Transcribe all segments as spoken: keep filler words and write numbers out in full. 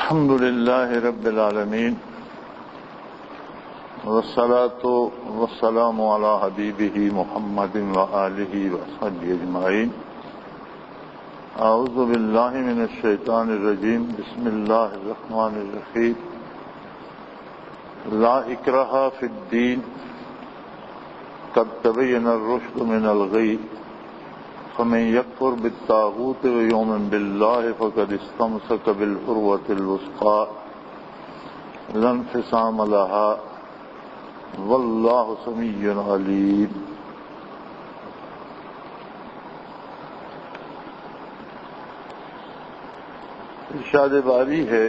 الحمد لله رب العالمين والصلاة والسلام على حبيبه محمد وآله وصحبه أجمعين. أعوذ بالله من الشيطان الرجيم. بسم الله الرحمن الرحيم. لا إكراه في الدين قد تبين الرشد من الغي فمن يكفر بالطاغوت ويؤمن بالله فقد استمسك بالعروة الوثقى لا انفصام لها والله سميع عليم. ارشاد باری ہے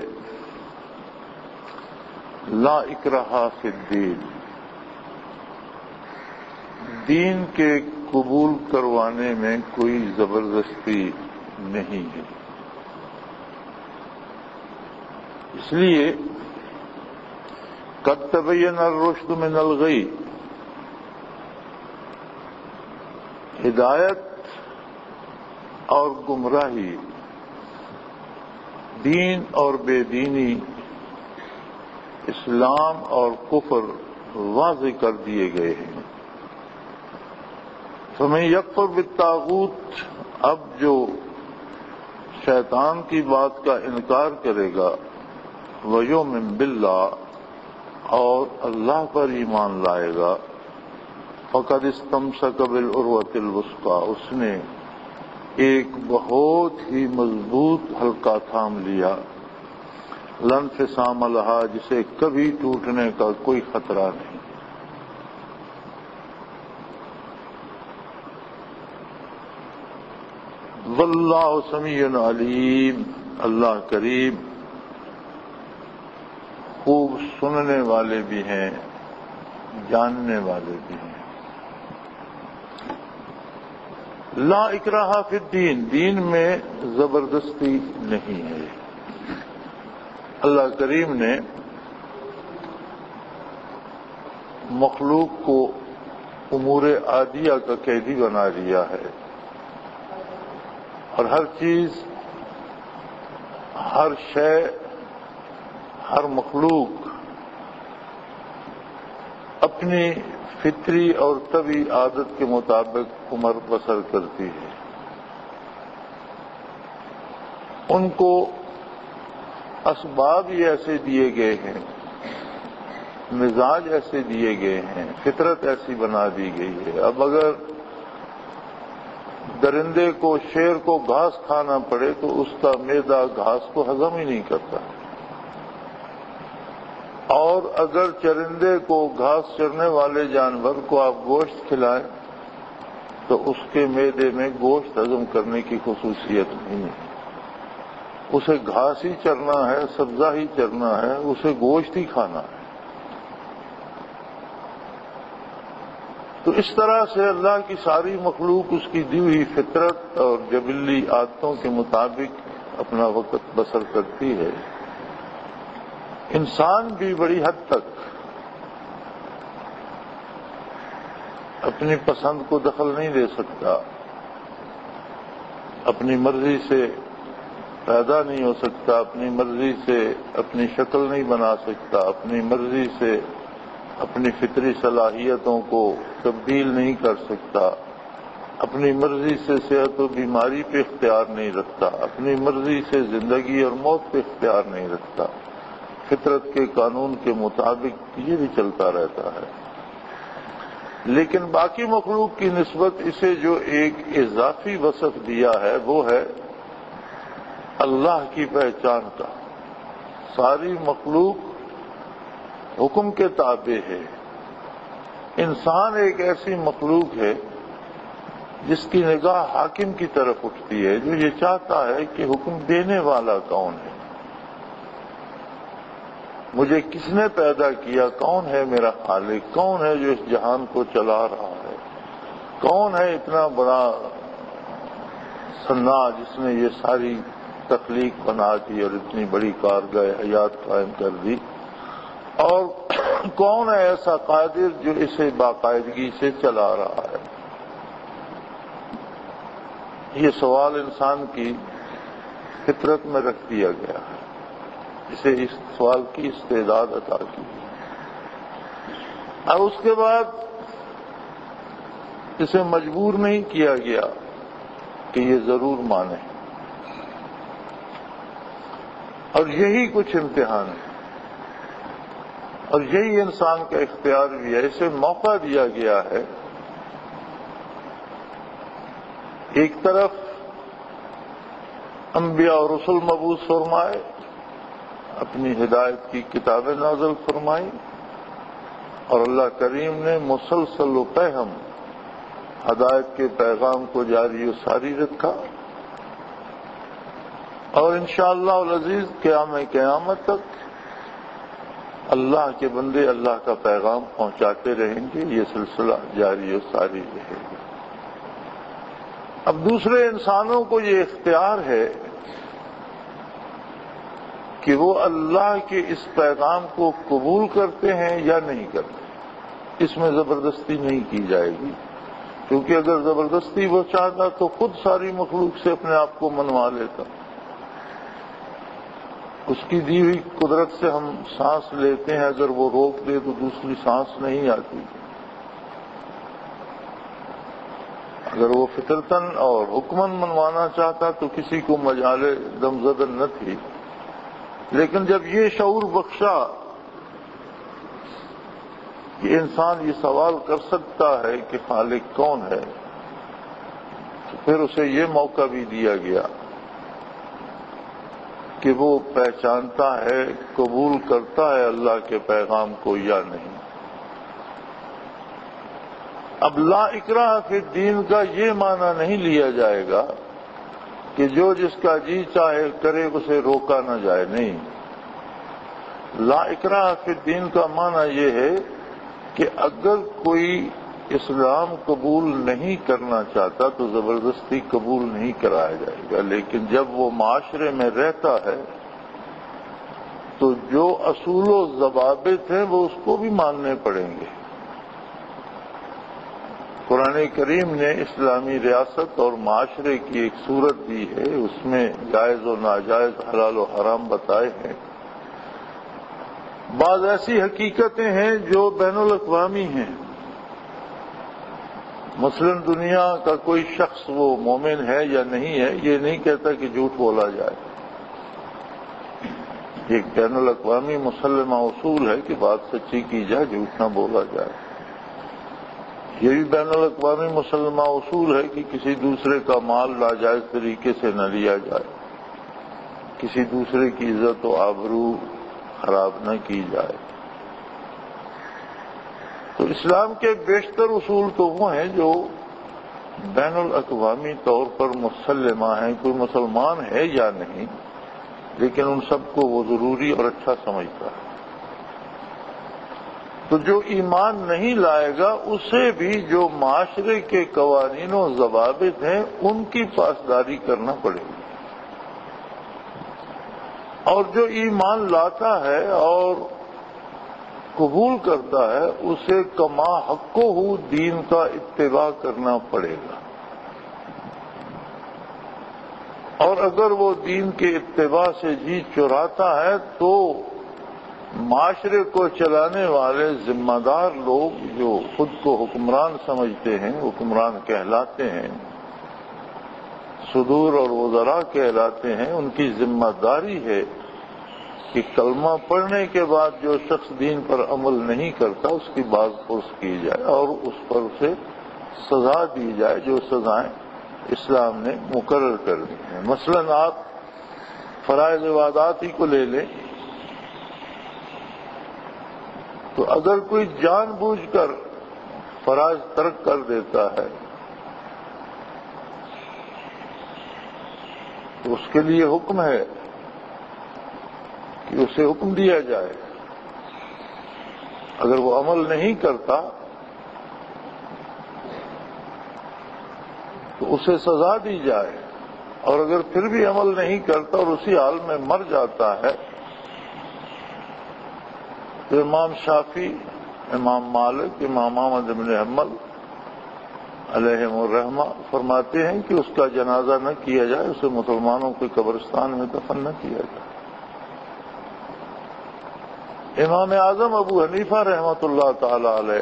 لا اکراہ فی الدین، دین کے قبول کروانے میں کوئی زبردستی نہیں ہے. اس لیے قد تبین الرشد من الغی، ہدایت اور گمراہی، دین اور بے دینی، اسلام اور کفر واضح کر دیے گئے ہیں. فمن یکفر بالطاغوت، اب جو شیطان کی بات کا انکار کرے گا، ویؤمن باللہ، اور اللہ پر ایمان لائے گا، فقد استمسک بالعروۃ الوثقی، اس نے ایک بہت ہی مضبوط حلقہ تھام لیا، لا انفصام لہا، جسے کبھی ٹوٹنے کا کوئی خطرہ نہیں. واللہ سمیع علیم، اللہ کریم خوب سننے والے بھی ہیں، جاننے والے بھی ہیں. لا اکراہ فی الدین، دین میں زبردستی نہیں ہے. اللہ کریم نے مخلوق کو امور عادیہ کا قیدی بنا دیا ہے، اور ہر چیز، ہر شے، ہر مخلوق اپنی فطری اور طبعی عادت کے مطابق عمر بسر کرتی ہے. ان کو اسباب ہی ایسے دیے گئے ہیں، مزاج ایسے دیے گئے ہیں، فطرت ایسی بنا دی گئی ہے. اب اگر درندے کو، شیر کو گھاس کھانا پڑے تو اس کا معدہ گھاس کو ہضم ہی نہیں کرتا، اور اگر چرندے کو، گھاس چرنے والے جانور کو آپ گوشت کھلائیں تو اس کے معدے میں گوشت ہضم کرنے کی خصوصیت نہیں ہے. اسے گھاس ہی چرنا ہے، سبزہ ہی چرنا ہے، اسے گوشت ہی کھانا ہے. تو اس طرح سے اللہ کی ساری مخلوق اس کی دی ہوئی فطرت اور جبلی عادتوں کے مطابق اپنا وقت بسر کرتی ہے. انسان بھی بڑی حد تک اپنی پسند کو دخل نہیں دے سکتا، اپنی مرضی سے پیدا نہیں ہو سکتا، اپنی مرضی سے اپنی شکل نہیں بنا سکتا، اپنی مرضی سے اپنی فطری صلاحیتوں کو تبدیل نہیں کر سکتا، اپنی مرضی سے صحت و بیماری پہ اختیار نہیں رکھتا، اپنی مرضی سے زندگی اور موت پہ اختیار نہیں رکھتا. فطرت کے قانون کے مطابق یہ بھی چلتا رہتا ہے. لیکن باقی مخلوق کی نسبت اسے جو ایک اضافی وصف دیا ہے وہ ہے اللہ کی پہچان کا. ساری مخلوق حکم کے تابع ہے. انسان ایک ایسی مخلوق ہے جس کی نگاہ حاکم کی طرف اٹھتی ہے، جو یہ چاہتا ہے کہ حکم دینے والا کون ہے، مجھے کس نے پیدا کیا، کون ہے میرا خالق، کون ہے جو اس جہان کو چلا رہا ہے، کون ہے اتنا بڑا صنع جس نے یہ ساری تخلیق بنا دی اور اتنی بڑی کارگاہ حیات قائم کر دی، اور کون ہے ایسا قادر جو اسے باقاعدگی سے چلا رہا ہے. یہ سوال انسان کی فطرت میں رکھ دیا گیا ہے. اسے اس سوال کی استعداد عطا کی. اور اس کے بعد اسے مجبور نہیں کیا گیا کہ یہ ضرور مانے. اور یہی کچھ امتحان ہے، اور یہی انسان کا اختیار بھی ہے. اسے موقع دیا گیا ہے. ایک طرف انبیاء اور رسل مبعوث فرمائے، اپنی ہدایت کی کتابیں نازل فرمائی، اور اللہ کریم نے مسلسل و پہم ہدایت کے پیغام کو جاری و ساری رکھا. اور انشاءاللہ العزیز قیام قیامت تک اللہ کے بندے اللہ کا پیغام پہنچاتے رہیں گے. یہ سلسلہ جاری و ساری رہے گا. اب دوسرے انسانوں کو یہ اختیار ہے کہ وہ اللہ کے اس پیغام کو قبول کرتے ہیں یا نہیں کرتے. اس میں زبردستی نہیں کی جائے گی، کیونکہ اگر زبردستی وہ چاہتا تو خود ساری مخلوق سے اپنے آپ کو منوا لیتا. اس کی دی ہوئی قدرت سے ہم سانس لیتے ہیں، اگر وہ روک دے تو دوسری سانس نہیں آتی. اگر وہ فطرتاً اور حکماً منوانا چاہتا تو کسی کو مجال دم زدن نہ تھی. لیکن جب یہ شعور بخشا کہ انسان یہ سوال کر سکتا ہے کہ خالق کون ہے، تو پھر اسے یہ موقع بھی دیا گیا کہ وہ پہچانتا ہے، قبول کرتا ہے اللہ کے پیغام کو یا نہیں. اب لا اکراہ فی الدین کا یہ معنی نہیں لیا جائے گا کہ جو جس کا جی چاہے کرے اسے روکا نہ جائے. نہیں، لا اکراہ فی الدین کا معنی یہ ہے کہ اگر کوئی اسلام قبول نہیں کرنا چاہتا تو زبردستی قبول نہیں کرایا جائے گا. لیکن جب وہ معاشرے میں رہتا ہے تو جو اصول و ضوابط ہیں وہ اس کو بھی ماننے پڑیں گے. قرآن کریم نے اسلامی ریاست اور معاشرے کی ایک صورت دی ہے، اس میں جائز و ناجائز، حلال و حرام بتائے ہیں. بعض ایسی حقیقتیں ہیں جو بین الاقوامی ہیں. مثلا دنیا کا کوئی شخص وہ مومن ہے یا نہیں ہے یہ نہیں کہتا کہ جھوٹ بولا جائے. ایک بین الاقوامی مسلمہ اصول ہے کہ بات سچی کی جائے، جھوٹ نہ بولا جائے. یہ بھی بین الاقوامی مسلمہ اصول ہے کہ کسی دوسرے کا مال ناجائز طریقے سے نہ لیا جائے، کسی دوسرے کی عزت و آبرو خراب نہ کی جائے. تو اسلام کے بیشتر اصول تو وہ ہیں جو بین الاقوامی طور پر مسلمہ ہیں. کوئی مسلمان ہے یا نہیں، لیکن ان سب کو وہ ضروری اور اچھا سمجھتا ہے. تو جو ایمان نہیں لائے گا اسے بھی جو معاشرے کے قوانین و ضوابط ہیں ان کی پاسداری کرنا پڑے گی. اور جو ایمان لاتا ہے اور قبول کرتا ہے اسے کما حق ہو دین کا اتباع کرنا پڑے گا. اور اگر وہ دین کے اتباع سے جی چراتا ہے تو معاشرے کو چلانے والے ذمہ دار لوگ جو خود کو حکمران سمجھتے ہیں، حکمران کہلاتے ہیں، صدور اور وزراء کہلاتے ہیں، ان کی ذمہ داری ہے کہ کلمہ پڑھنے کے بعد جو شخص دین پر عمل نہیں کرتا اس کی باز پرس کی جائے اور اس پر اسے سزا دی جائے جو سزائیں اسلام نے مقرر کر دی ہیں. مثلا آپ فرائض عبادات ہی کو لے لیں تو اگر کوئی جان بوجھ کر فرائض ترک کر دیتا ہے تو اس کے لیے حکم ہے کہ اسے حکم دیا جائے. اگر وہ عمل نہیں کرتا تو اسے سزا دی جائے، اور اگر پھر بھی عمل نہیں کرتا اور اسی حال میں مر جاتا ہے تو امام شافعی، امام مالک، امام احمد بن حنبل علیہم الرحمہ فرماتے ہیں کہ اس کا جنازہ نہ کیا جائے، اسے مسلمانوں کے قبرستان میں دفن نہ کیا جائے. امام اعظم ابو حنیفہ رحمۃ اللہ تعالی علیہ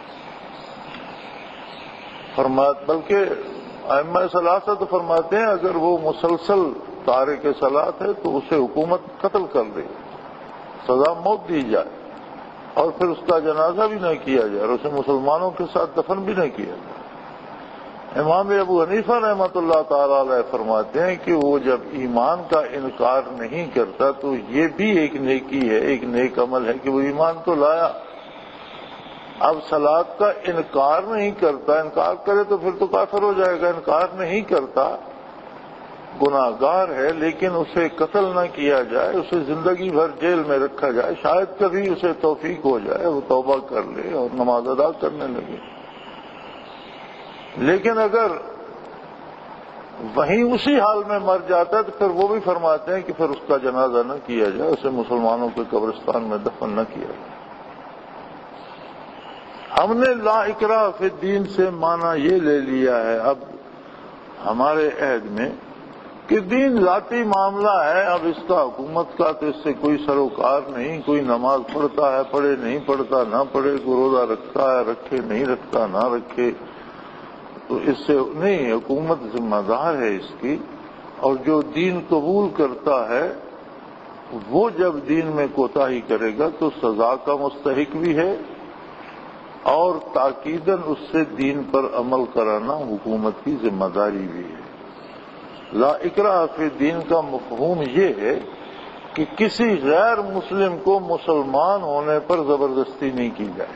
فرماتے، بلکہ ائمہ ثلاثہ فرماتے ہیں اگر وہ مسلسل تارک صلاۃ ہے تو اسے حکومت قتل کر دے، سزا موت دی جائے، اور پھر اس کا جنازہ بھی نہ کیا جائے اور اسے مسلمانوں کے ساتھ دفن بھی نہ کیا جائے۔ امام ابو حنیفہ رحمۃ اللہ تعالی علیہ فرماتے ہیں کہ وہ جب ایمان کا انکار نہیں کرتا تو یہ بھی ایک نیکی ہے، ایک نیک عمل ہے کہ وہ ایمان تو لایا۔ اب صلاۃ کا انکار نہیں کرتا، انکار کرے تو پھر تو کافر ہو جائے گا، انکار نہیں کرتا گناہگار ہے، لیکن اسے قتل نہ کیا جائے، اسے زندگی بھر جیل میں رکھا جائے، شاید کبھی اسے توفیق ہو جائے وہ توبہ کر لے اور نماز ادا کرنے لگے۔ لیکن اگر وہیں اسی حال میں مر جاتا ہے تو پھر وہ بھی فرماتے ہیں کہ پھر اس کا جنازہ نہ کیا جائے، اسے مسلمانوں کے قبرستان میں دفن نہ کیا جائے۔ ہم نے لا اکراہ فی الدین سے معنی یہ لے لیا ہے اب ہمارے عہد میں کہ دین ذاتی معاملہ ہے، اب اس کا حکومت کا تو اس سے کوئی سروکار نہیں، کوئی نماز پڑھتا ہے پڑھے، نہیں پڑھتا نہ پڑھے، کوئی روزہ رکھتا ہے رکھے، نہیں رکھتا نہ رکھے، تو اس سے نہیں، حکومت ذمہ دار ہے اس کی، اور جو دین قبول کرتا ہے وہ جب دین میں کوتاہی کرے گا تو سزا کا مستحق بھی ہے، اور تاکیداً اس سے دین پر عمل کرانا حکومت کی ذمہ داری بھی ہے۔ لا اکراہ فی الدین کا مفہوم یہ ہے کہ کسی غیر مسلم کو مسلمان ہونے پر زبردستی نہیں کی جائے۔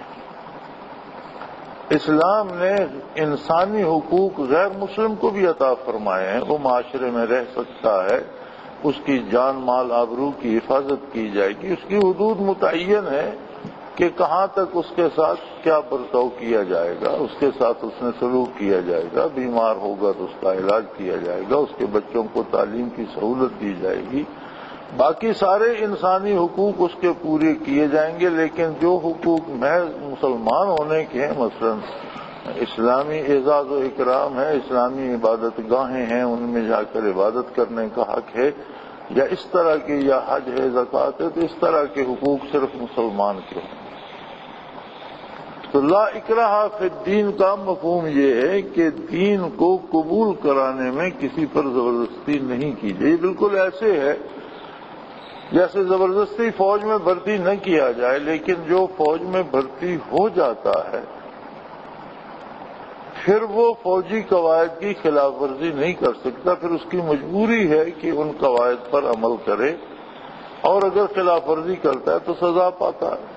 اسلام نے انسانی حقوق غیر مسلم کو بھی عطا فرمائے ہیں، وہ معاشرے میں رہ سکتا ہے، اس کی جان مال آبرو کی حفاظت کی جائے گی، اس کی حدود متعین ہے کہ کہاں تک اس کے ساتھ کیا برتاؤ کیا جائے گا، اس کے ساتھ اس نے سلوک کیا جائے گا، بیمار ہوگا تو اس کا علاج کیا جائے گا، اس کے بچوں کو تعلیم کی سہولت دی جائے گی، باقی سارے انسانی حقوق اس کے پورے کیے جائیں گے۔ لیکن جو حقوق محض مسلمان ہونے کے ہیں، مثلا اسلامی اعزاز و اکرام ہے، اسلامی عبادت گاہیں ہیں، ان میں جا کر عبادت کرنے کا حق ہے، یا اس طرح کے، یا حج ہے، زکوٰۃ ہے، تو اس طرح کے حقوق صرف مسلمان کے ہیں۔ تو لا اکراہ فی الدین کا مفہوم یہ ہے کہ دین کو قبول کرانے میں کسی پر زبردستی نہیں کی جائے۔ یہ بالکل ایسے ہے جیسے زبردستی فوج میں بھرتی نہ کیا جائے، لیکن جو فوج میں بھرتی ہو جاتا ہے پھر وہ فوجی قواعد کی خلاف ورزی نہیں کر سکتا، پھر اس کی مجبوری ہے کہ ان قواعد پر عمل کرے، اور اگر خلاف ورزی کرتا ہے تو سزا پاتا ہے۔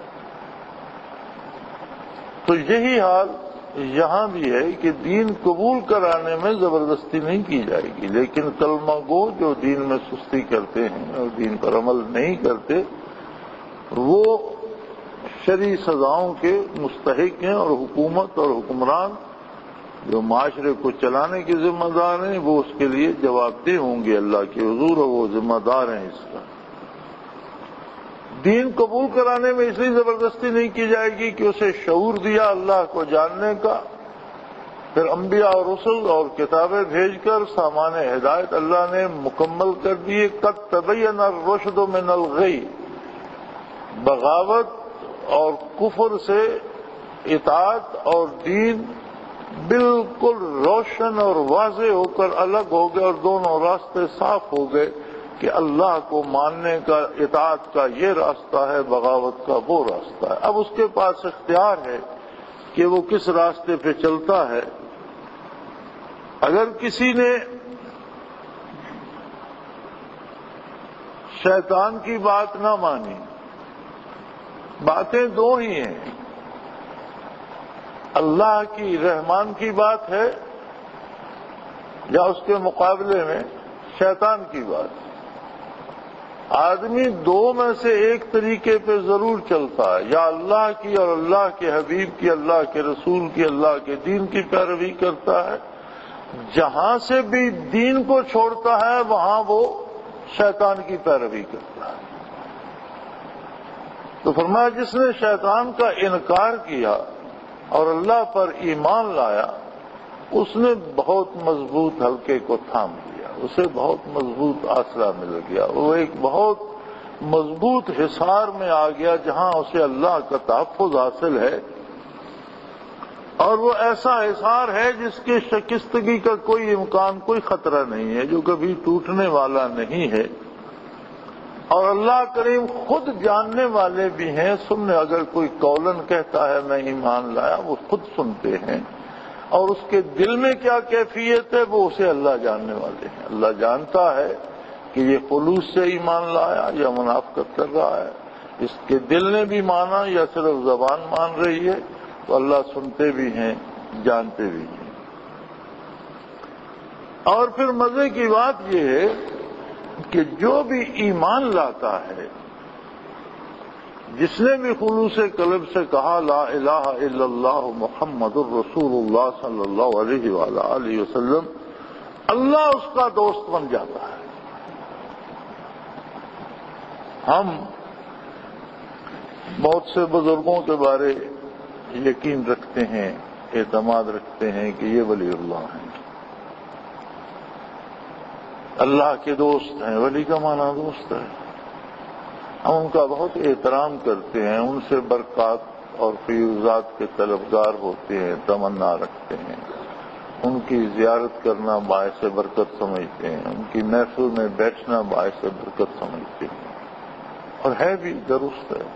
تو یہی حال یہاں بھی ہے کہ دین قبول کرانے میں زبردستی نہیں کی جائے گی، لیکن کلمہ گو جو دین میں سستی کرتے ہیں اور دین پر عمل نہیں کرتے وہ شرعی سزاؤں کے مستحق ہیں، اور حکومت اور حکمران جو معاشرے کو چلانے کے ذمہ دار ہیں وہ اس کے لیے جواب دہ ہوں گے اللہ کے حضور، اور وہ ذمہ دار ہیں اس کا۔ دین قبول کرانے میں اس لیے زبردستی نہیں کی جائے گی کہ اسے شعور دیا اللہ کو جاننے کا، پھر انبیاء اور رسل اور کتابیں بھیج کر سامان ہدایت اللہ نے مکمل کر دیے۔ قد تبین الرشد من الغی، بغاوت اور کفر سے اطاعت اور دین بالکل روشن اور واضح ہو کر الگ ہو گئے، اور دونوں راستے صاف ہو گئے کہ اللہ کو ماننے کا، اطاعت کا یہ راستہ ہے، بغاوت کا وہ راستہ ہے۔ اب اس کے پاس اختیار ہے کہ وہ کس راستے پہ چلتا ہے۔ اگر کسی نے شیطان کی بات نہ مانی، باتیں دو ہی ہیں، اللہ کی رحمان کی بات ہے یا اس کے مقابلے میں شیطان کی بات۔ آدمی دو میں سے ایک طریقے پہ ضرور چلتا ہے، یا اللہ کی اور اللہ کے حبیب کی، اللہ کے رسول کی، اللہ کے دین کی پیروی کرتا ہے، جہاں سے بھی دین کو چھوڑتا ہے وہاں وہ شیطان کی پیروی کرتا ہے۔ تو فرمایا جس نے شیطان کا انکار کیا اور اللہ پر ایمان لایا، اس نے بہت مضبوط حلقے کو تھام لیا، اسے بہت مضبوط آسرا مل گیا، وہ ایک بہت مضبوط حصار میں آ گیا جہاں اسے اللہ کا تحفظ حاصل ہے، اور وہ ایسا حصار ہے جس کی شکستگی کا کوئی امکان، کوئی خطرہ نہیں ہے، جو کبھی ٹوٹنے والا نہیں ہے۔ اور اللہ کریم خود جاننے والے بھی ہیں، سننے اگر کوئی قولن کہتا ہے میں ایمان لایا، وہ خود سنتے ہیں، اور اس کے دل میں کیا کیفیت ہے وہ اسے اللہ جاننے والے ہیں۔ اللہ جانتا ہے کہ یہ خلوص سے ایمان لایا یا منافقت کر رہا ہے، اس کے دل نے بھی مانا یا صرف زبان مان رہی ہے، تو اللہ سنتے بھی ہیں، جانتے بھی ہیں۔ اور پھر مزے کی بات یہ ہے کہ جو بھی ایمان لاتا ہے، جس نے بھی خلوص قلب سے کہا لا الہ الا اللہ محمد الرسول اللہ صلی اللہ علیہ وآلہ وسلم، اللہ اس کا دوست بن جاتا ہے۔ ہم بہت سے بزرگوں کے بارے یقین رکھتے ہیں، اعتماد رکھتے ہیں کہ یہ ولی اللہ ہیں، اللہ کے دوست ہیں۔ ولی کا معنی دوست ہے۔ ہم ان کا بہت احترام کرتے ہیں، ان سے برکات اور فیوزات کے طلبگار ہوتے ہیں، تمنا رکھتے ہیں، ان کی زیارت کرنا باعث برکت سمجھتے ہیں، ان کی محفل میں بیٹھنا باعث برکت سمجھتے ہیں، اور ہے بھی درست ہے۔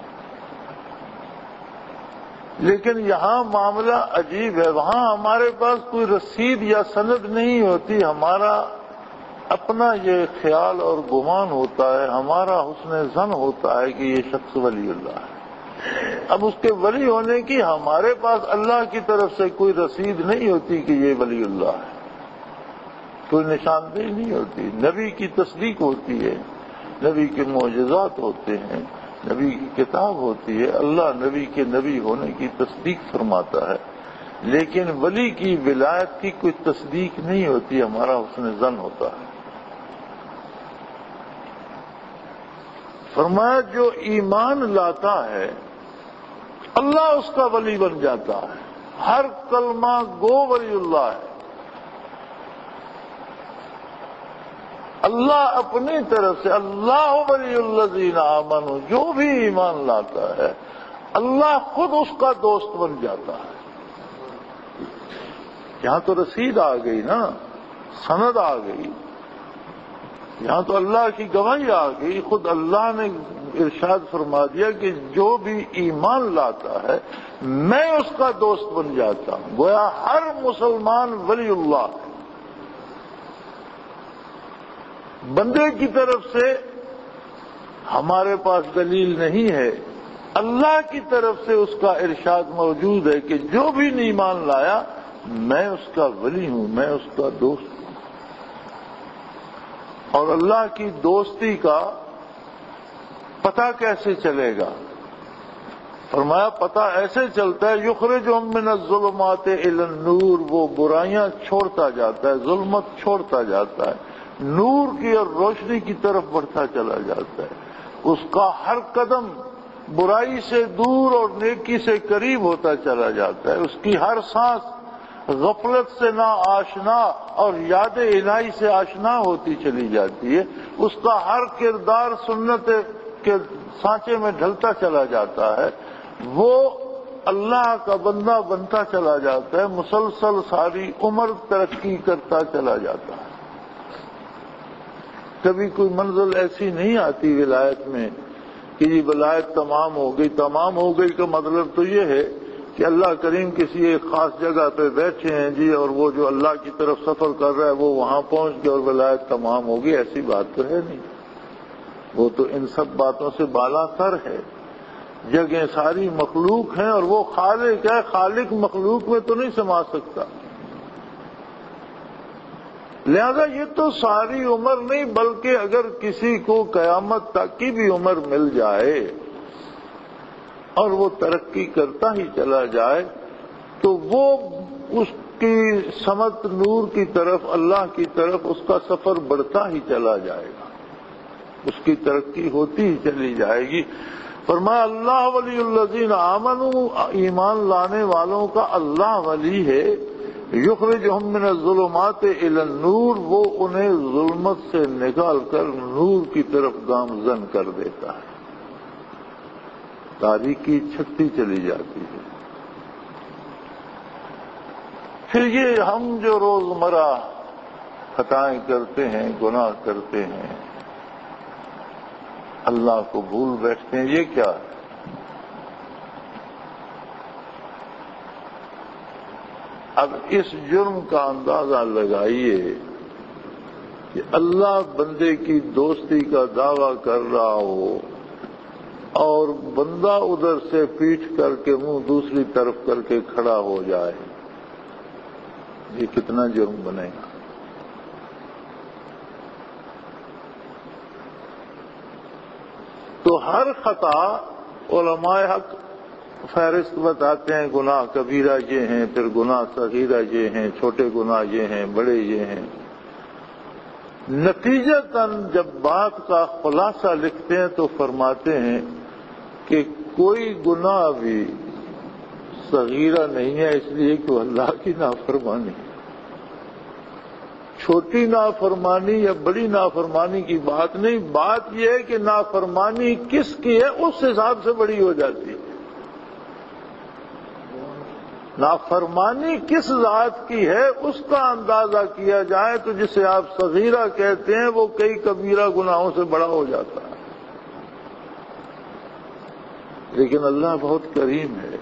لیکن یہاں معاملہ عجیب ہے، وہاں ہمارے پاس کوئی رسید یا سند نہیں ہوتی، ہمارا اپنا یہ خیال اور گمان ہوتا ہے، ہمارا حسن ظن ہوتا ہے کہ یہ شخص ولی اللہ ہے۔ اب اس کے ولی ہونے کی ہمارے پاس اللہ کی طرف سے کوئی رسید نہیں ہوتی کہ یہ ولی اللہ ہے، کوئی نشاندہی نہیں ہوتی۔ نبی کی تصدیق ہوتی ہے، نبی کے معجزات ہوتے ہیں، نبی کی کتاب ہوتی ہے، اللہ نبی کے نبی ہونے کی تصدیق فرماتا ہے، لیکن ولی کی ولایت کی کوئی تصدیق نہیں ہوتی، ہمارا حسن ظن ہوتا ہے۔ فرمایا جو ایمان لاتا ہے اللہ اس کا ولی بن جاتا ہے، ہر کلمہ گو ولی اللہ ہے۔ اللہ اپنی طرف سے اللہ ولی الذین آمنوا، جو بھی ایمان لاتا ہے اللہ خود اس کا دوست بن جاتا ہے۔ یہاں تو رسید آ گئی نا، سند آ گئی، یہاں تو اللہ کی گواہی آ گئی، خود اللہ نے ارشاد فرما دیا کہ جو بھی ایمان لاتا ہے میں اس کا دوست بن جاتا ہوں۔ گویا ہر مسلمان ولی اللہ ہے۔ بندے کی طرف سے ہمارے پاس دلیل نہیں ہے، اللہ کی طرف سے اس کا ارشاد موجود ہے کہ جو بھی ایمان لایا میں اس کا ولی ہوں، میں اس کا دوست ہوں۔ اور اللہ کی دوستی کا پتہ کیسے چلے گا؟ فرمایا پتہ ایسے چلتا ہے یخرجہم من الظلمات الی النور، وہ برائیاں چھوڑتا جاتا ہے، ظلمت چھوڑتا جاتا ہے، نور کی اور روشنی کی طرف بڑھتا چلا جاتا ہے، اس کا ہر قدم برائی سے دور اور نیکی سے قریب ہوتا چلا جاتا ہے، اس کی ہر سانس غفلت سے نہ آشنا اور یاد الہی سے آشنا ہوتی چلی جاتی ہے، اس کا ہر کردار سنت کے سانچے میں ڈھلتا چلا جاتا ہے، وہ اللہ کا بندہ بنتا چلا جاتا ہے، مسلسل ساری عمر ترقی کرتا چلا جاتا ہے۔ کبھی کوئی منزل ایسی نہیں آتی ولایت میں کہ یہ ولایت تمام ہو گئی۔ تمام ہو گئی کا مطلب تو یہ ہے کہ اللہ کریم کسی ایک خاص جگہ پہ بیٹھے ہیں جی، اور وہ جو اللہ کی طرف سفر کر رہا ہے وہ وہاں پہنچ گیا اور ولایت تمام ہوگی، ایسی بات تو ہے نہیں۔ وہ تو ان سب باتوں سے بالا تر ہے۔ جگہیں ساری مخلوق ہیں اور وہ خالق ہے، خالق مخلوق میں تو نہیں سما سکتا، لہذا یہ تو ساری عمر نہیں، بلکہ اگر کسی کو قیامت تک کی بھی عمر مل جائے اور وہ ترقی کرتا ہی چلا جائے تو وہ اس کی سمت نور کی طرف، اللہ کی طرف اس کا سفر بڑھتا ہی چلا جائے گا، اس کی ترقی ہوتی ہی چلی جائے گی۔ فرمایا اللہ ولی الذین آمنوا، ایمان لانے والوں کا اللہ ولی ہے، یخرجہم من الظلمات الی النور، وہ انہیں ظلمت سے نکال کر نور کی طرف گامزن کر دیتا ہے، تاریکی چھٹتی چلی جاتی ہے۔ پھر یہ ہم جو روزمرہ خطائیں کرتے ہیں، گناہ کرتے ہیں، اللہ کو بھول بیٹھتے ہیں، یہ کیا ہے؟ اب اس جرم کا اندازہ لگائیے کہ اللہ بندے کی دوستی کا دعویٰ کر رہا ہو اور بندہ ادھر سے پیٹھ کر کے منہ دوسری طرف کر کے کھڑا ہو جائے، یہ کتنا جرم بنے گا؟ تو ہر خطا علماء حق فہرست بتاتے ہیں، گناہ کبیرہ یہ ہیں، پھر گناہ صغیرہ یہ ہیں، چھوٹے گناہ یہ ہیں، بڑے یہ ہیں۔ نتیجتاً جب بات کا خلاصہ لکھتے ہیں تو فرماتے ہیں کہ کوئی گناہ بھی صغیرہ نہیں ہے، اس لیے کہ اللہ کی نافرمانی، چھوٹی نافرمانی یا بڑی نافرمانی کی بات نہیں، بات یہ ہے کہ نافرمانی کس کی ہے اس حساب سے بڑی ہو جاتی ہے۔ نافرمانی کس ذات کی ہے اس کا اندازہ کیا جائے تو جسے آپ صغیرہ کہتے ہیں وہ کئی کبیرہ گناہوں سے بڑا ہو جاتا ہے۔ لیکن اللہ بہت کریم ہے،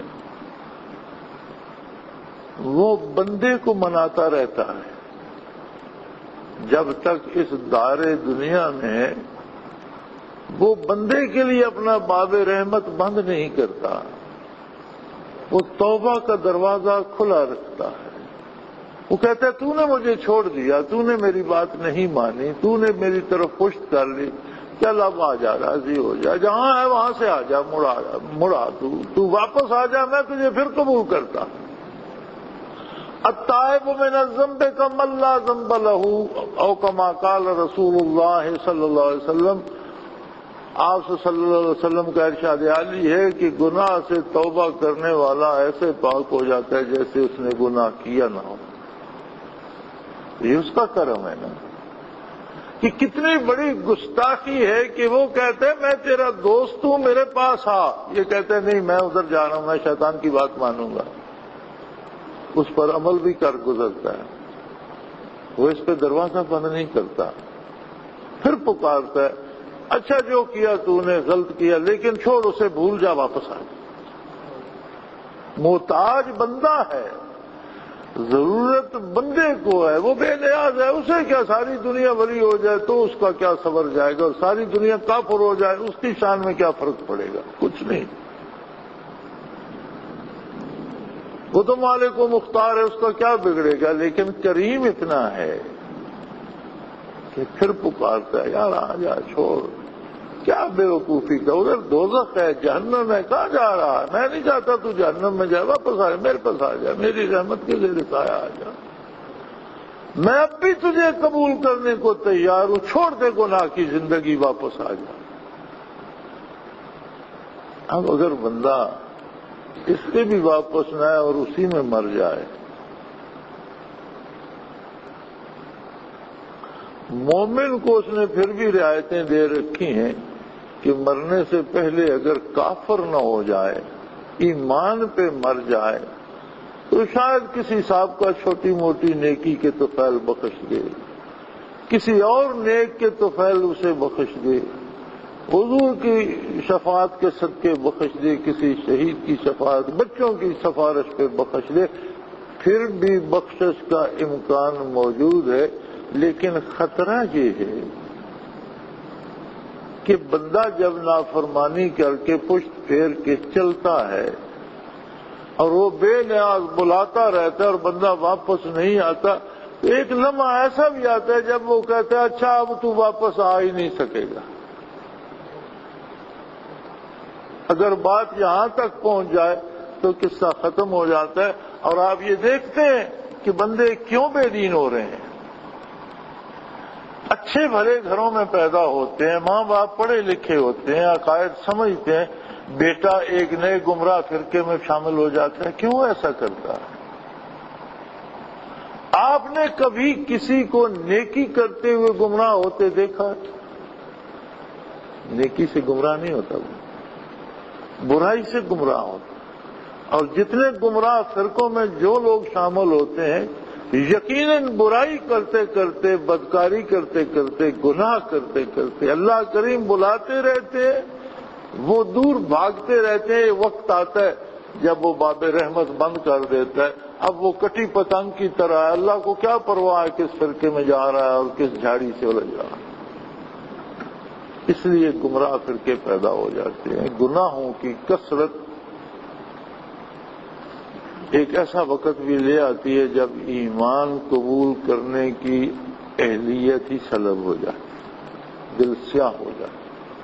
وہ بندے کو مناتا رہتا ہے جب تک اس دار دنیا میں وہ بندے کے لیے اپنا باب رحمت بند نہیں کرتا، وہ توبہ کا دروازہ کھلا رکھتا ہے۔ وہ کہتا ہے تو نے مجھے چھوڑ دیا، تو نے میری بات نہیں مانی، تو نے میری طرف پشت کر لی، چل اب آ جا، راضی ہو جا، جہاں ہے وہاں سے آ جا، مڑا مڑا تو تو واپس آ جا، میں تجھے پھر قبول کرتا۔ التائب من الذنب کمن لا ذنب لہ، او کما قال رسول اللہ صلی اللہ علیہ وسلم، آپ صلی اللہ علیہ وسلم کا ارشاد عالی ہے کہ گناہ سے توبہ کرنے والا ایسے پاک ہو جاتا ہے جیسے اس نے گناہ کیا نہ ہو۔ یہ اس کا کرم ہے نا، کہ کتنی بڑی گستاخی ہے کہ وہ کہتے ہیں میں تیرا دوست ہوں، میرے پاس آ، یہ کہتے ہیں نہیں میں ادھر جا رہا ہوں، میں شیطان کی بات مانوں گا، اس پر عمل بھی کر گزرتا ہے، وہ اس پہ دروازہ بند نہیں کرتا، پھر پکارتا ہے اچھا جو کیا تو نے غلط کیا لیکن چھوڑ اسے، بھول جا، واپس آ۔ محتاج بندہ ہے، ضرورت بندے کو ہے، وہ بے نیاز ہے، اسے کیا ساری دنیا ولی ہو جائے تو اس کا کیا صبر جائے گا، اور ساری دنیا کافر ہو جائے اس کی شان میں کیا فرق پڑے گا؟ کچھ نہیں۔ وہ تو مالک و مختار ہے، اس کا کیا بگڑے گا، لیکن کریم اتنا ہے کہ پھر پکارتا ہے یار آ جا، چھوڑ، کیا بے وقوفی کا، ادھر دوزخ ہے، جہنم ہے، کہاں جا رہا ہے، میں نہیں چاہتا تو جہنم میں جائے، واپس آ جا، میرے پاس آ جا، میری رحمت کے زیر سایہ آ جا، میں اب بھی تجھے قبول کرنے کو تیار ہوں، چھوڑ دے گناہ کی زندگی، واپس آ جا۔ اب اگر بندہ اس سے بھی واپس نہ آئے اور اسی میں مر جائے، مومن کو اس نے پھر بھی رعایتیں دے رکھی ہیں کہ مرنے سے پہلے اگر کافر نہ ہو جائے، ایمان پہ مر جائے تو شاید کسی صاحب کا چھوٹی موٹی نیکی کے طفیل بخش دے، کسی اور نیک کے طفیل اسے بخش دے، حضور کی شفاعت کے صدقے بخش دے، کسی شہید کی شفاعت، بچوں کی سفارش پہ بخش دے، پھر بھی بخشش کا امکان موجود ہے۔ لیکن خطرہ یہ ہے کہ بندہ جب نافرمانی کر کے پشت پھیر کے چلتا ہے اور وہ بے نیاز بلاتا رہتا ہے اور بندہ واپس نہیں آتا، تو ایک لمحہ ایسا بھی آتا ہے جب وہ کہتا ہے اچھا اب تو واپس آ ہی نہیں سکے گا۔ اگر بات یہاں تک پہنچ جائے تو قصہ ختم ہو جاتا ہے، اور آپ یہ دیکھتے ہیں کہ بندے کیوں بے دین ہو رہے ہیں۔ اچھے بھلے گھروں میں پیدا ہوتے ہیں، ماں باپ پڑھے لکھے ہوتے ہیں، عقائد سمجھتے ہیں، بیٹا ایک نئے گمراہ فرقے میں شامل ہو جاتا ہے، کیوں ایسا کرتا ہے؟ آپ نے کبھی کسی کو نیکی کرتے ہوئے گمراہ ہوتے دیکھا؟ نیکی سے گمراہ نہیں ہوتا وہ، برائی سے گمراہ ہوتا. اور جتنے گمراہ فرقوں میں جو لوگ شامل ہوتے ہیں یقیناً برائی کرتے کرتے، بدکاری کرتے کرتے، گناہ کرتے کرتے اللہ کریم بلاتے رہتے ہیں، وہ دور بھاگتے رہتے ہیں. وقت آتا ہے جب وہ باب رحمت بند کر دیتا ہے، اب وہ کٹی پتنگ کی طرح ہے، اللہ کو کیا پرواہ ہے کس فرقے میں جا رہا ہے اور کس جھاڑی سے الجھ رہا ہے. اس لیے گمراہ فرقے پیدا ہو جاتے ہیں. گناہوں کی کثرت ایک ایسا وقت بھی لے آتی ہے جب ایمان قبول کرنے کی اہلیت ہی سلب ہو جاتی، دل سیاہ ہو جاتی.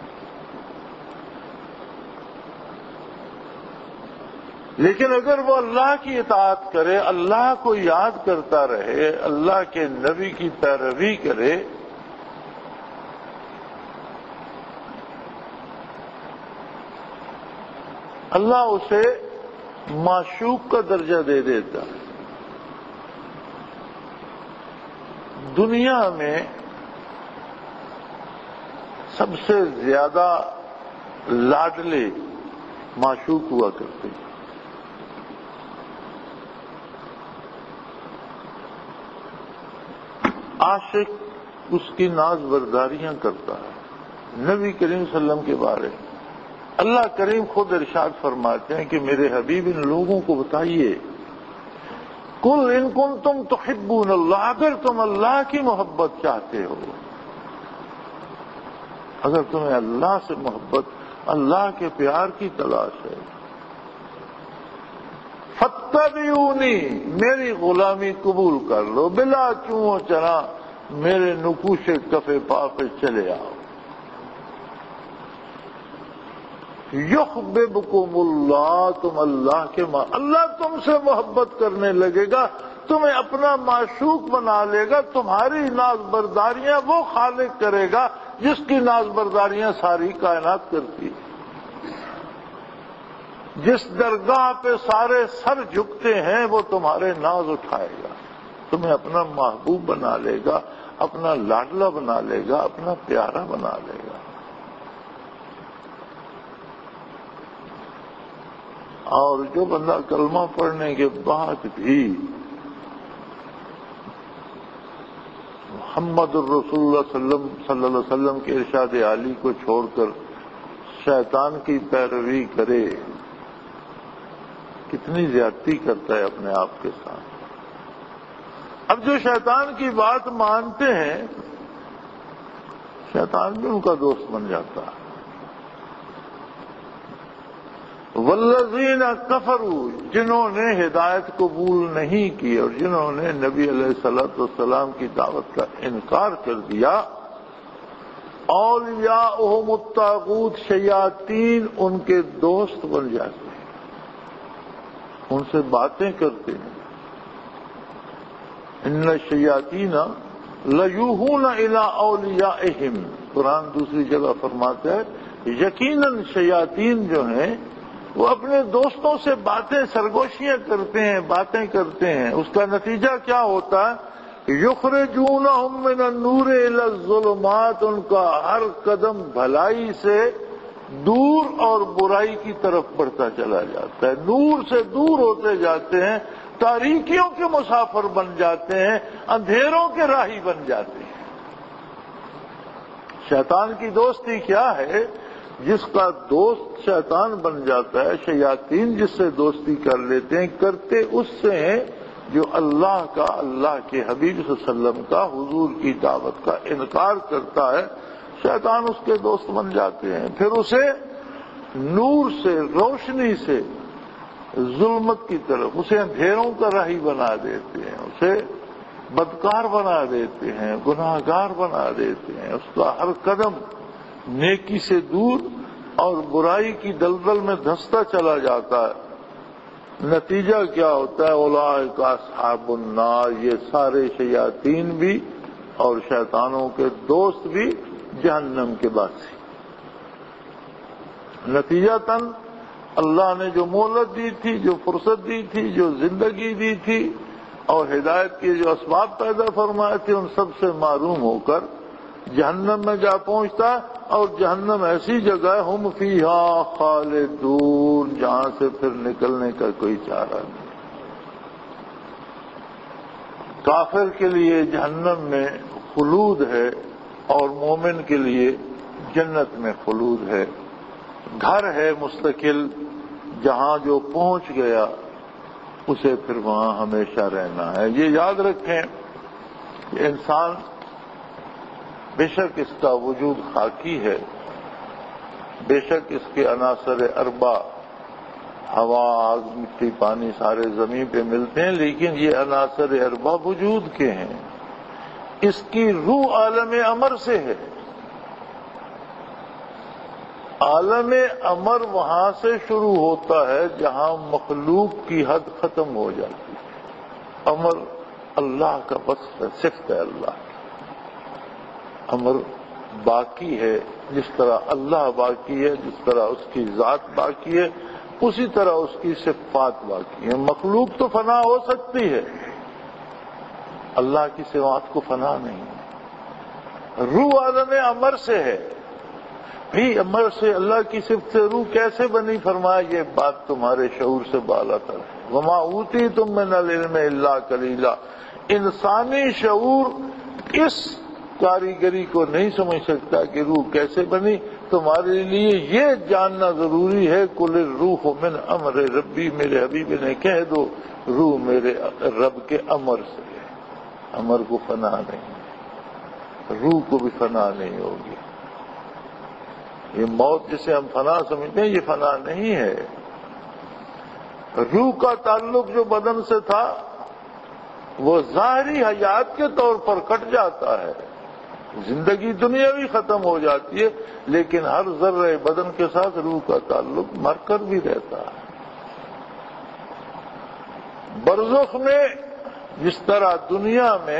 لیکن اگر وہ اللہ کی اطاعت کرے، اللہ کو یاد کرتا رہے، اللہ کے نبی کی پیروی کرے، اللہ اسے معشوق کا درجہ دے دیتا ہے. دنیا میں سب سے زیادہ لاڈلے معشوق ہوا کرتے ہیں. عاشق اس کی ناز برداریاں کرتا ہے. نبی کریم صلی اللہ علیہ وسلم کے بارے میں اللہ کریم خود ارشاد فرماتے ہیں کہ میرے حبیب ان لوگوں کو بتائیے، قل ان کنتم تحبون اللہ، اگر تم اللہ کی محبت چاہتے ہو، اگر تمہیں اللہ سے محبت، اللہ کے پیار کی تلاش ہے، فاتبعونی، میری غلامی قبول کر لو، بلا چوں چرا میرے نقوش کف پا پہ چلے آؤ. یحببکم اللہ، تم اللہ کے ماں، اللہ تم سے محبت کرنے لگے گا، تمہیں اپنا معشوق بنا لے گا. تمہاری ناز برداریاں وہ خالق کرے گا جس کی ناز برداریاں ساری کائنات کرتی. جس درگاہ پہ سارے سر جھکتے ہیں وہ تمہارے ناز اٹھائے گا، تمہیں اپنا محبوب بنا لے گا، اپنا لاڈلا بنا لے گا، اپنا پیارا بنا لے گا. اور جو بندہ کلمہ پڑھنے کے بعد بھی محمد الرسول اللہ صلی اللہ علیہ وسلم کے ارشاد عالی کو چھوڑ کر شیطان کی پیروی کرے، کتنی زیادتی کرتا ہے اپنے آپ کے ساتھ. اب جو شیطان کی بات مانتے ہیں، شیطان بھی ان کا دوست بن جاتا ہے. والذین کفروا، جنہوں نے ہدایت قبول نہیں کی اور جنہوں نے نبی علیہ الصلوۃ والسلام کی دعوت کا انکار کر دیا، اولیاءہم الطاغوت، شیاطین ان کے دوست بن جاتے ہیں، ان سے باتیں کرتے ہیں. ان الشیاطین لیوحون الی اولیاءہم، قرآن دوسری جگہ فرماتا ہے یقیناً شیاطین جو ہیں وہ اپنے دوستوں سے باتیں سرگوشیاں کرتے ہیں، باتیں کرتے ہیں. اس کا نتیجہ کیا ہوتا ہے؟ یخرجونہم من النور الی الظلمات، ان کا ہر قدم بھلائی سے دور اور برائی کی طرف بڑھتا چلا جاتا ہے. نور سے دور ہوتے جاتے ہیں، تاریکیوں کے مسافر بن جاتے ہیں، اندھیروں کے راہی بن جاتے ہیں. شیطان کی دوستی کیا ہے؟ جس کا دوست شیطان بن جاتا ہے، شیاطین جس سے دوستی کر لیتے ہیں، کرتے اس سے ہیں جو اللہ کا، اللہ کے حبیب صلی اللہ علیہ وسلم کا، حضور کی دعوت کا انکار کرتا ہے. شیطان اس کے دوست بن جاتے ہیں، پھر اسے نور سے، روشنی سے ظلمت کی طرف، اسے اندھیروں کا راہی بنا دیتے ہیں، اسے بدکار بنا دیتے ہیں، گناہگار بنا دیتے ہیں. اس کا ہر قدم نیکی سے دور اور برائی کی دلدل میں دھنستا چلا جاتا ہے. نتیجہ کیا ہوتا ہے؟ اولئک اصحاب النار، یہ سارے شیاطین بھی اور شیطانوں کے دوست بھی جہنم کے باسی. نتیجتاً اللہ نے جو مہلت دی تھی، جو فرصت دی تھی، جو زندگی دی تھی، اور ہدایت کے جو اسباب پیدا فرمائے تھے ان سب سے محروم ہو کر جہنم میں جا پہنچتا ہے، اور جہنم ایسی جگہ ہے ہم فیہا خالدون، جہاں سے پھر نکلنے کا کوئی چارہ نہیں۔ کافر کے لیے جہنم میں خلود ہے اور مومن کے لیے جنت میں خلود ہے، گھر ہے مستقل، جہاں جو پہنچ گیا اسے پھر وہاں ہمیشہ رہنا ہے۔ یہ یاد رکھیں کہ انسان بے شک اس کا وجود خاکی ہے، بے شک اس کے عناصر اربع ہوا، آگ، مٹی، پانی سارے زمین پہ ملتے ہیں، لیکن یہ عناصر اربع وجود کے ہیں۔ اس کی روح عالم امر سے ہے۔ عالم امر وہاں سے شروع ہوتا ہے جہاں مخلوق کی حد ختم ہو جاتی ہے۔ امر اللہ کا وصف ہے، صفت ہے اللہ کی۔ امر باقی ہے، جس طرح اللہ باقی ہے، جس طرح اس کی ذات باقی ہے، اسی طرح اس کی صفات باقی ہیں۔ مخلوق تو فنا ہو سکتی ہے، اللہ کی صفات کو فنا نہیں ہے۔ روح عالم امر سے ہے، بھی امر سے اللہ کی صفت سے روح کیسے بنی؟ فرمایا یہ بات تمہارے شعور سے بالا تر ہے۔ وما اوتیتم من العلم الا قلیلا۔ انسانی شعور اس کاریگری کو نہیں سمجھ سکتا کہ روح کیسے بنی۔ تمہارے لیے یہ جاننا ضروری ہے، قل الروح من امر ربی، میرے حبیب نے کہہ دو روح میرے رب کے امر سے ہے۔ امر کو فنا نہیں، روح کو بھی فنا نہیں ہوگی۔ یہ موت جسے ہم فنا سمجھتے ہیں یہ فنا نہیں ہے۔ روح کا تعلق جو بدن سے تھا وہ ظاہری حیات کے طور پر کٹ جاتا ہے، زندگی دنیاوی ختم ہو جاتی ہے، لیکن ہر ذرہ بدن کے ساتھ روح کا تعلق مر کر بھی رہتا ہے۔ برزخ میں جس طرح دنیا میں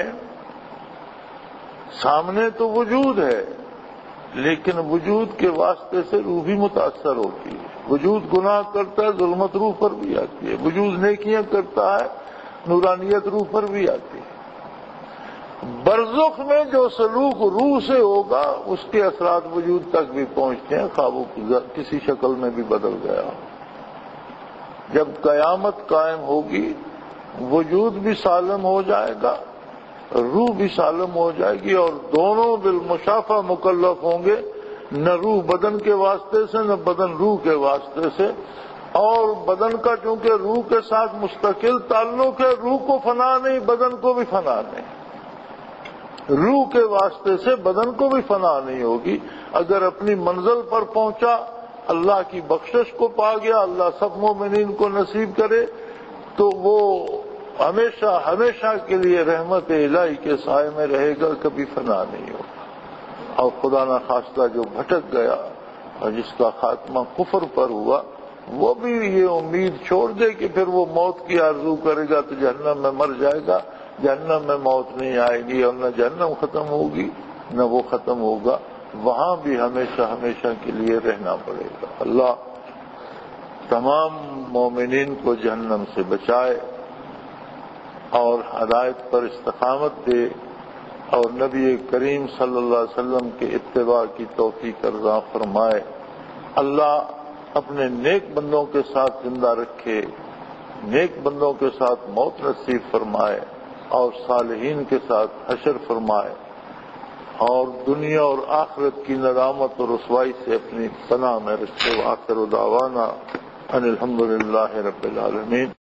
سامنے تو وجود ہے، لیکن وجود کے واسطے سے روح بھی متاثر ہوتی ہے۔ وجود گناہ کرتا ہے، ظلمت روح پر بھی آتی ہے۔ وجود نیکیاں کرتا ہے، نورانیت روح پر بھی آتی ہے۔ برزخ میں جو سلوک روح سے ہوگا اس کے اثرات وجود تک بھی پہنچتے ہیں، خواب کسی شکل میں بھی بدل گیا۔ جب قیامت قائم ہوگی وجود بھی سالم ہو جائے گا، روح بھی سالم ہو جائے گی، اور دونوں بالمشافہ مکلف ہوں گے، نہ روح بدن کے واسطے سے نہ بدن روح کے واسطے سے۔ اور بدن کا چونکہ روح کے ساتھ مستقل تعلق ہے، روح کو فنا نہیں، بدن کو بھی فنا نہیں۔ روح کے واسطے سے بدن کو بھی فنا نہیں ہوگی۔ اگر اپنی منزل پر پہنچا، اللہ کی بخشش کو پا گیا، اللہ سب مومنین کو نصیب کرے، تو وہ ہمیشہ ہمیشہ کے لیے رحمت الہی کے سائے میں رہے گا، کبھی فنا نہیں ہوگا۔ اور خدا نہ خواستہ جو بھٹک گیا اور جس کا خاتمہ کفر پر ہوا، وہ بھی یہ امید چھوڑ دے کہ پھر وہ موت کی آرزو کرے گا تو جہنم میں مر جائے گا۔ جہنم میں موت نہیں آئے گی، اور نہ جہنم ختم ہوگی نہ وہ ختم ہوگا، وہاں بھی ہمیشہ ہمیشہ کے لیے رہنا پڑے گا۔ اللہ تمام مومنین کو جہنم سے بچائے اور ہدایت پر استقامت دے، اور نبی کریم صلی اللہ علیہ وسلم کے اتباع کی توفیق عطا فرمائے۔ اللہ اپنے نیک بندوں کے ساتھ زندہ رکھے، نیک بندوں کے ساتھ موت نصیب فرمائے، اور صالحین کے ساتھ حشر فرمائے، اور دنیا اور آخرت کی ندامت اور رسوائی سے اپنی پناہ میں رکھے۔ وآخر دعوانا ان الحمد للہ رب العالمین۔